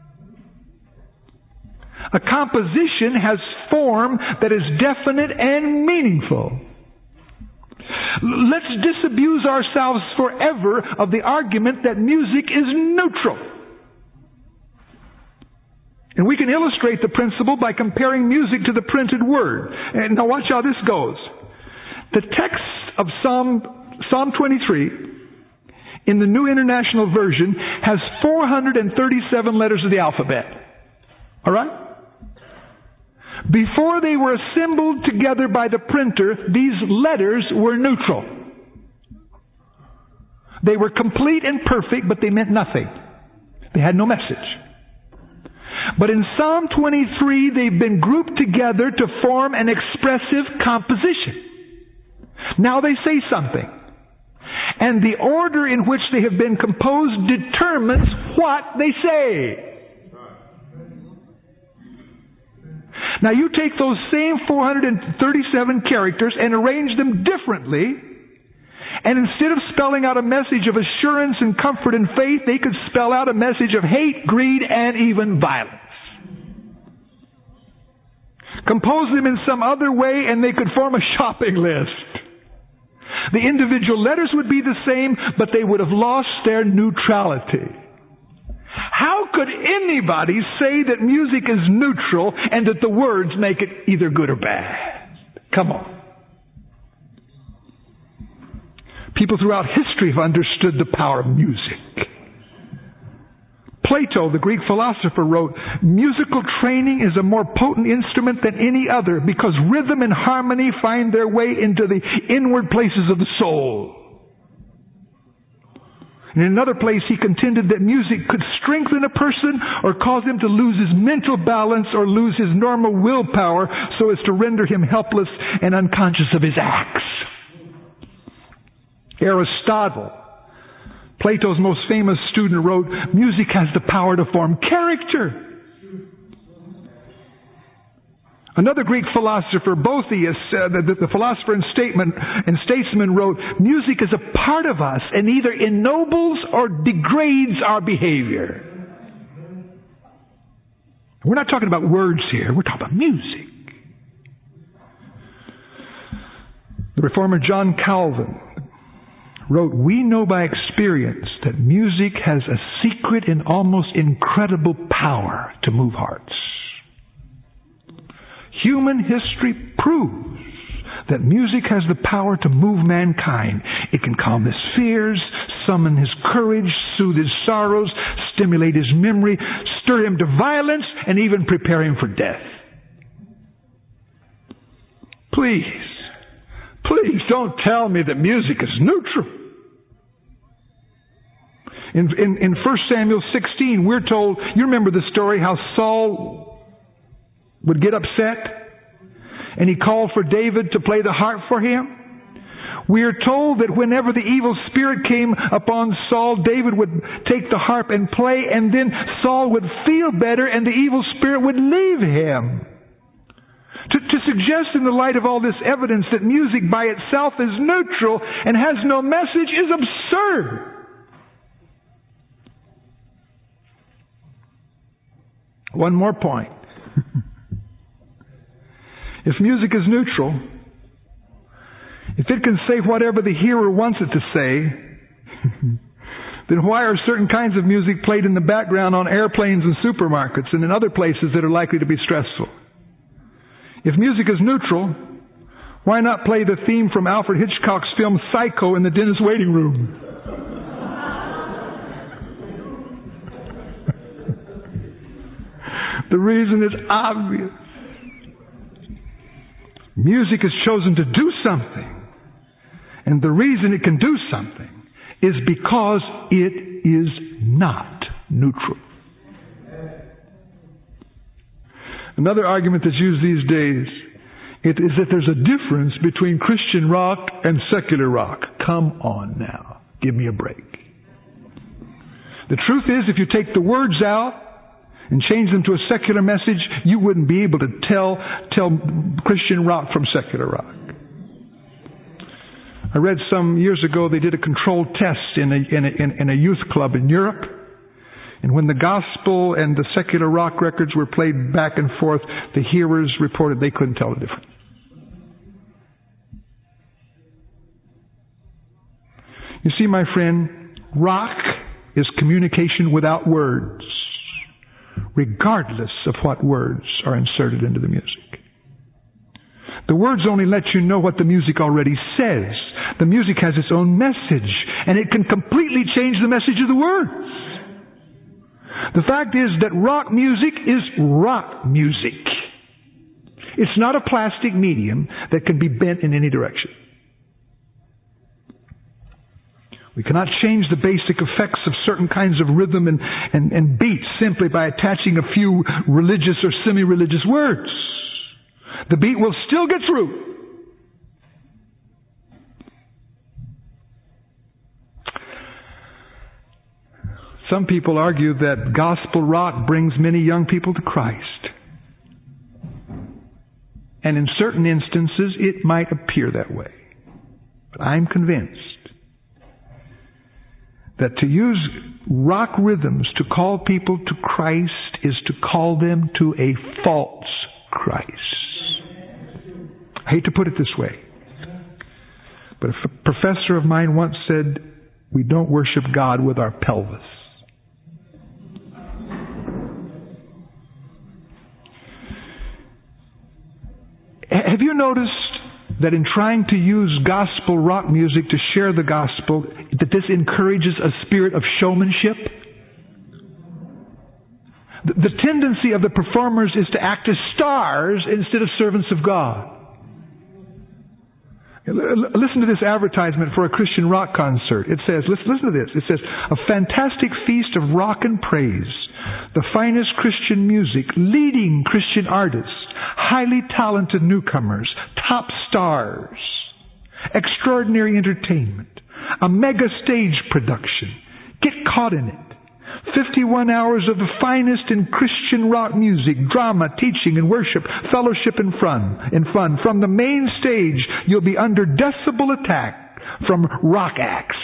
A composition has form that is definite and meaningful. Let's disabuse ourselves forever of the argument that music is neutral. And we can illustrate the principle by comparing music to the printed word. And now watch how this goes. The text of Psalm, Psalm twenty-three in the New International Version has four hundred thirty-seven letters of the alphabet. All right? Before they were assembled together by the printer, these letters were neutral. They were complete and perfect, but they meant nothing. They had no message. But in Psalm twenty-three, they've been grouped together to form an expressive composition. Now they say something. And the order in which they have been composed determines what they say. Now you take those same four hundred thirty-seven characters and arrange them differently, and instead of spelling out a message of assurance and comfort and faith, they could spell out a message of hate, greed, and even violence. Compose them in some other way and they could form a shopping list. The individual letters would be the same, but they would have lost their neutrality. How could anybody say that music is neutral and that the words make it either good or bad? Come on. People throughout history have understood the power of music. Plato, the Greek philosopher, wrote, "Musical training is a more potent instrument than any other because rhythm and harmony find their way into the inward places of the soul." And in another place, he contended that music could strengthen a person or cause him to lose his mental balance or lose his normal willpower so as to render him helpless and unconscious of his acts. Aristotle, Plato's most famous student, wrote, "Music has the power to form character." Another Greek philosopher, Boethius, uh, the, the philosopher and, statement, and statesman, wrote, "Music is a part of us and either ennobles or degrades our behavior." We're not talking about words here. We're talking about music. The reformer John Calvin wrote, "We know by experience that music has a secret and almost incredible power to move hearts. Human history proves that music has the power to move mankind. It can calm his fears, summon his courage, soothe his sorrows, stimulate his memory, stir him to violence, and even prepare him for death." Please, please don't tell me that music is neutral. In, in, in First Samuel sixteen, we're told, you remember the story how Saul would get upset and he called for David to play the harp for him. We are told that whenever the evil spirit came upon Saul, David would take the harp and play, and then Saul would feel better and the evil spirit would leave him. To, to suggest in the light of all this evidence that music by itself is neutral and has no message is absurd. One more point. If music is neutral, if it can say whatever the hearer wants it to say, then why are certain kinds of music played in the background on airplanes and supermarkets and in other places that are likely to be stressful? If music is neutral, why not play the theme from Alfred Hitchcock's film Psycho in the dentist's waiting room? The reason is obvious. Music is chosen to do something. And the reason it can do something is because it is not neutral. Another argument that's used these days it is that there's a difference between Christian rock and secular rock. Come on now. Give me a break. The truth is, if you take the words out and change them to a secular message, you wouldn't be able to tell tell Christian rock from secular rock. I read some years ago they did a controlled test in a, in a, in, in a youth club in Europe. And when the gospel and the secular rock records were played back and forth, the hearers reported they couldn't tell the difference. You see, my friend, rock is communication without words, regardless of what words are inserted into the music. The words only let you know what the music already says. The music has its own message, and it can completely change the message of the words. The fact is that rock music is rock music. It's not a plastic medium that can be bent in any direction. We cannot change the basic effects of certain kinds of rhythm and, and, and beats simply by attaching a few religious or semi-religious words. The beat will still get through. Some people argue that gospel rock brings many young people to Christ. And in certain instances, it might appear that way. But I'm convinced that to use rock rhythms to call people to Christ is to call them to a false Christ. I hate to put it this way, but a professor of mine once said, we don't worship God with our pelvis. Have you noticed that in trying to use gospel rock music to share the gospel, that this encourages a spirit of showmanship? The, the tendency of the performers is to act as stars instead of servants of God. Listen to this advertisement for a Christian rock concert. It says, listen, listen to this. It says, a fantastic feast of rock and praise, the finest Christian music, leading Christian artists, highly talented newcomers, top stars, extraordinary entertainment, a mega stage production. Get caught in it. fifty-one hours of the finest in Christian rock music, drama, teaching, and worship, fellowship, and fun. And fun. From the main stage, you'll be under decibel attack from rock acts.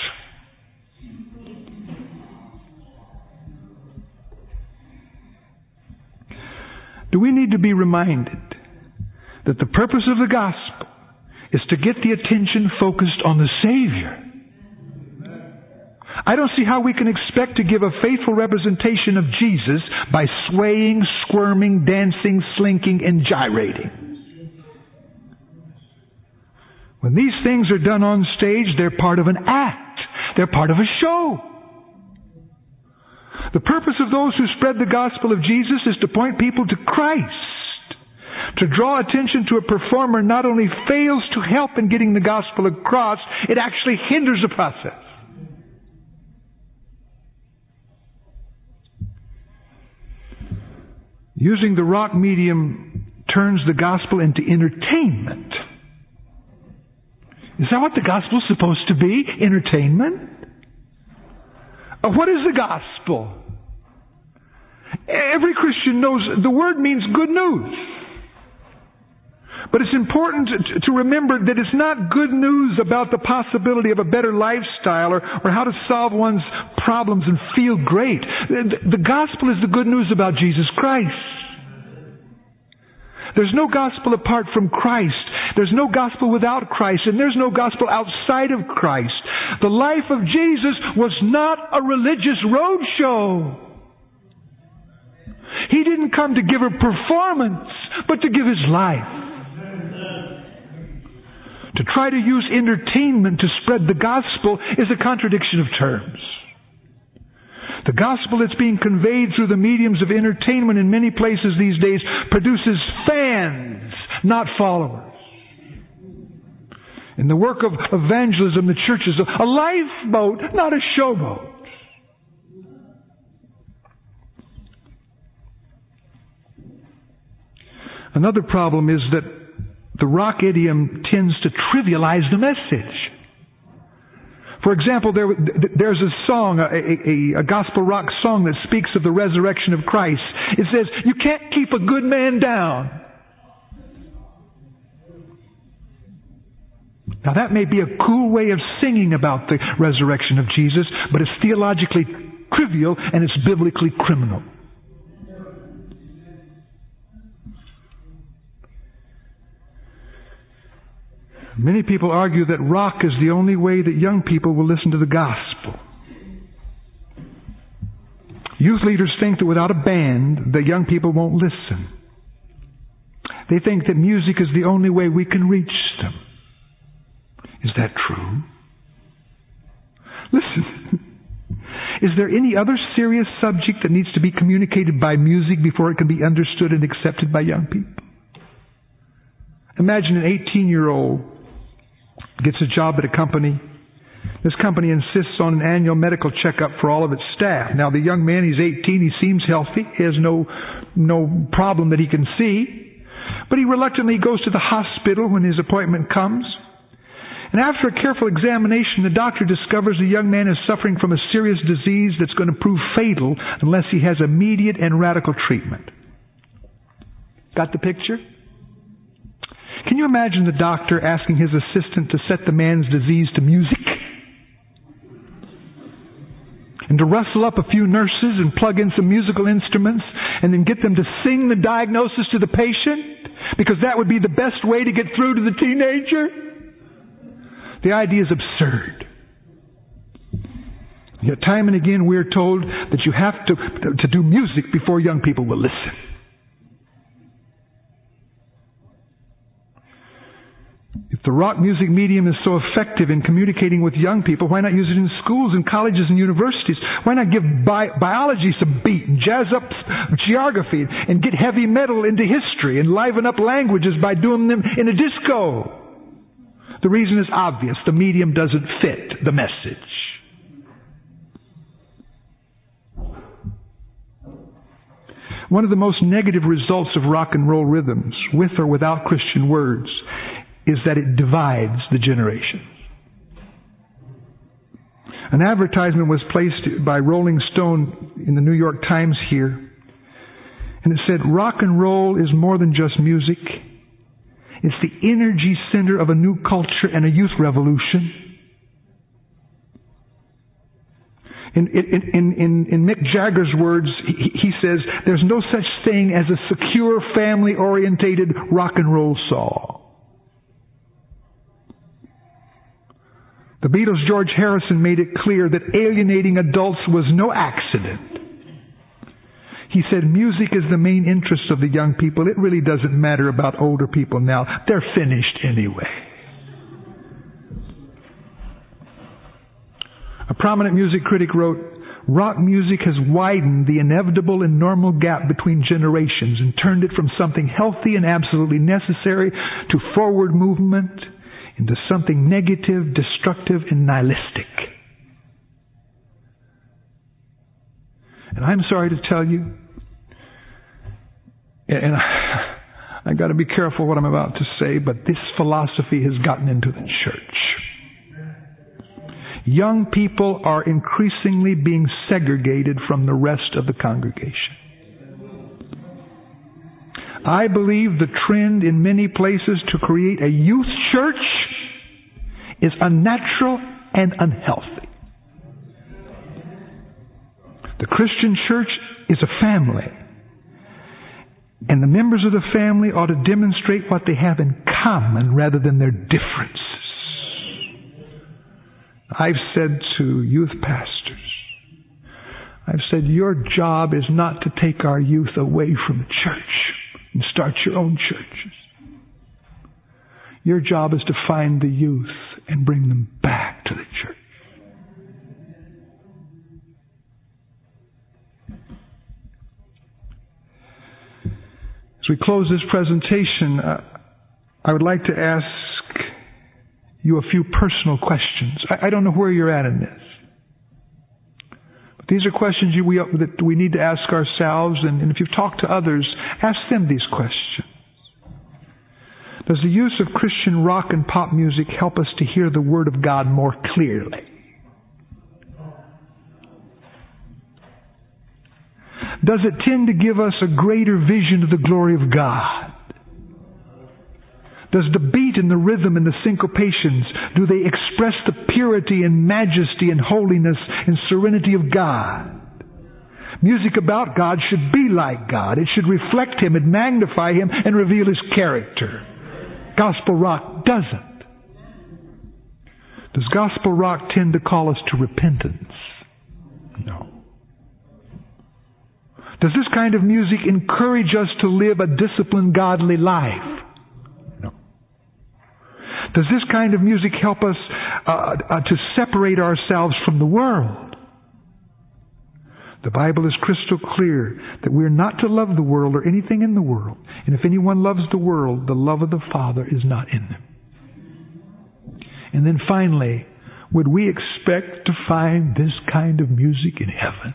Do we need to be reminded that the purpose of the gospel is to get the attention focused on the Savior? I don't see how we can expect to give a faithful representation of Jesus by swaying, squirming, dancing, slinking, and gyrating. When these things are done on stage, they're part of an act. They're part of a show. The purpose of those who spread the gospel of Jesus is to point people to Christ. To draw attention to a performer not only fails to help in getting the gospel across, it actually hinders the process. Using the rock medium turns the gospel into entertainment. Is that what the gospel is supposed to be? Entertainment? Uh, what is the gospel? Every Christian knows the word means good news. But it's important to, to remember that it's not good news about the possibility of a better lifestyle or, or how to solve one's problems and feel great. The, the gospel is the good news about Jesus Christ. There's no gospel apart from Christ. There's no gospel without Christ. And there's no gospel outside of Christ. The life of Jesus was not a religious roadshow. He didn't come to give a performance, but to give His life. To try to use entertainment to spread the gospel is a contradiction of terms. The gospel that's being conveyed through the mediums of entertainment in many places these days produces fans, not followers. In the work of evangelism, the church is a lifeboat, not a showboat. Another problem is that the rock idiom tends to trivialize the message. For example, there, there's a song, a, a, a gospel rock song that speaks of the resurrection of Christ. It says, you can't keep a good man down. Now that may be a cool way of singing about the resurrection of Jesus, but it's theologically trivial and it's biblically criminal. Many people argue that rock is the only way that young people will listen to the gospel. Youth leaders think that without a band, the young people won't listen. They think that music is the only way we can reach them. Is that true? Listen, is there any other serious subject that needs to be communicated by music before it can be understood and accepted by young people? Imagine an eighteen-year-old gets a job at a company. This company insists on an annual medical checkup for all of its staff. Now, the young man, he's eighteen, he seems healthy. He has no, no problem that he can see. But he reluctantly goes to the hospital when his appointment comes. And after a careful examination, the doctor discovers the young man is suffering from a serious disease that's going to prove fatal unless he has immediate and radical treatment. Got the picture? Can you imagine the doctor asking his assistant to set the man's disease to music? And to rustle up a few nurses and plug in some musical instruments and then get them to sing the diagnosis to the patient? Because that would be the best way to get through to the teenager? The idea is absurd. Yet time and again we are told that you have to, to do music before young people will listen. If the rock music medium is so effective in communicating with young people, why not use it in schools and colleges and universities? Why not give bi- biology some beat and jazz up geography and get heavy metal into history and liven up languages by doing them in a disco? The reason is obvious. The medium doesn't fit the message. One of the most negative results of rock and roll rhythms, with or without Christian words, is that it divides the generations. An advertisement was placed by Rolling Stone in the New York Times here, and it said, "Rock and roll is more than just music. It's the energy center of a new culture and a youth revolution." In, in, in, in, in Mick Jagger's words, he, he says, "There's no such thing as a secure, family-orientated rock and roll song." The Beatles' George Harrison made it clear that alienating adults was no accident. He said, "Music is the main interest of the young people. It really doesn't matter about older people now. They're finished anyway." A prominent music critic wrote, "Rock music has widened the inevitable and normal gap between generations and turned it from something healthy and absolutely necessary to forward movement into something negative, destructive, and nihilistic." And I'm sorry to tell you, and I, I got to be careful what I'm about to say, but this philosophy has gotten into the church. Young people are increasingly being segregated from the rest of the congregation. I believe the trend in many places to create a youth church is unnatural and unhealthy. The Christian church is a family, and the members of the family ought to demonstrate what they have in common rather than their differences. I've said to youth pastors, I've said, your job is not to take our youth away from the church and start your own churches. Your job is to find the youth and bring them back to the church. As we close this presentation, uh, I would like to ask you a few personal questions. I, I don't know where you're at in this. But these are questions you, we, that we need to ask ourselves, and, and if you've talked to others, ask them these questions. Does the use of Christian rock and pop music help us to hear the Word of God more clearly? Does it tend to give us a greater vision of the glory of God? Does the beat and the rhythm and the syncopations, do they express the purity and majesty and holiness and serenity of God? Music about God should be like God. It should reflect Him and magnify Him and reveal His character. Gospel rock doesn't. Does gospel rock tend to call us to repentance? No. Does this kind of music encourage us to live a disciplined, godly life? No. Does this kind of music help us uh, uh, to separate ourselves from the world? The Bible is crystal clear that we are not to love the world or anything in the world. And if anyone loves the world, the love of the Father is not in them. And then finally, would we expect to find this kind of music in heaven?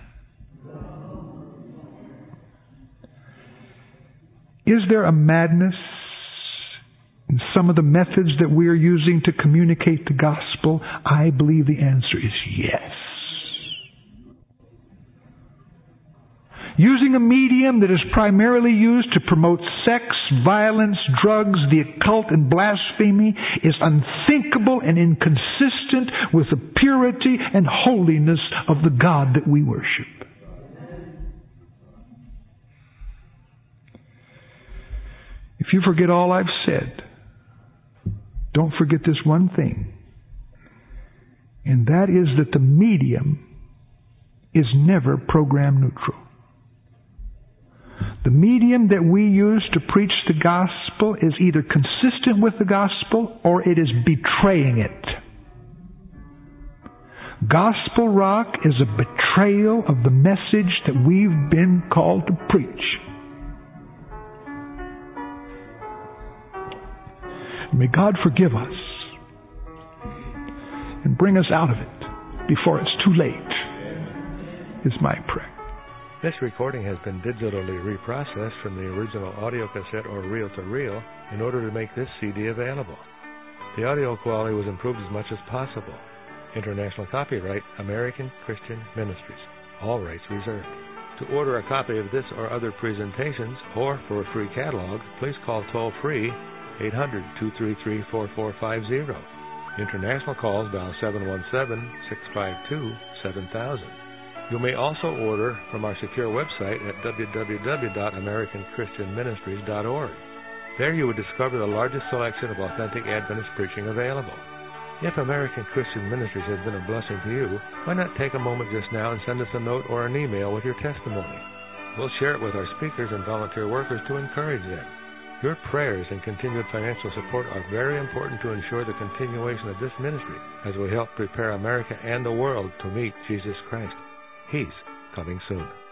Is there a madness in some of the methods that we are using to communicate the gospel? I believe the answer is yes. Using a medium that is primarily used to promote sex, violence, drugs, the occult, and blasphemy is unthinkable and inconsistent with the purity and holiness of the God that we worship. If you forget all I've said, don't forget this one thing, and that is that the medium is never program neutral. The medium that we use to preach the gospel is either consistent with the gospel or it is betraying it. Gospel rock is a betrayal of the message that we've been called to preach. May God forgive us and bring us out of it before it's too late, is my prayer. This recording has been digitally reprocessed from the original audio cassette or reel-to-reel in order to make this C D available. The audio quality was improved as much as possible. International copyright, American Christian Ministries. All rights reserved. To order a copy of this or other presentations, or for a free catalog, please call toll-free eight hundred, two three three, four four five zero. International calls dial seven one seven, six five two, seven thousand. You may also order from our secure website at w w w dot american christian ministries dot org. There you will discover the largest selection of authentic Adventist preaching available. If American Christian Ministries has been a blessing to you, why not take a moment just now and send us a note or an email with your testimony? We'll share it with our speakers and volunteer workers to encourage them. Your prayers and continued financial support are very important to ensure the continuation of this ministry as we help prepare America and the world to meet Jesus Christ. He's coming soon.